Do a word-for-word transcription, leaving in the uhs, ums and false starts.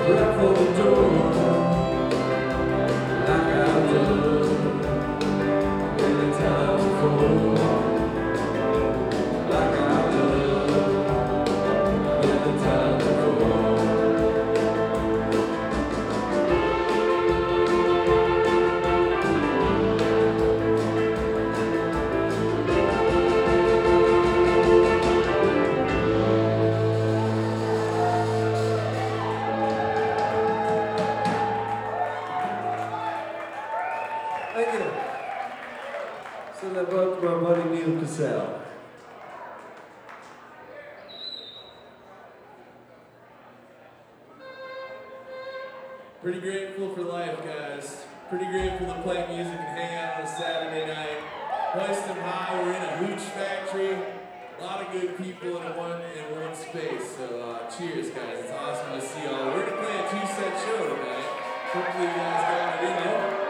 right for the door, like I've done many times before, like I've done many times before. Thank you. Send that book to my buddy Neil Cassell. Pretty grateful for life, guys. Pretty grateful to play music and hang out on a Saturday night. Hoist 'em high, we're in a hooch factory. A lot of good people in one in one space. So uh, cheers, guys. It's awesome to see y'all. We're gonna play a two-set show tonight. Hopefully you guys got it in you.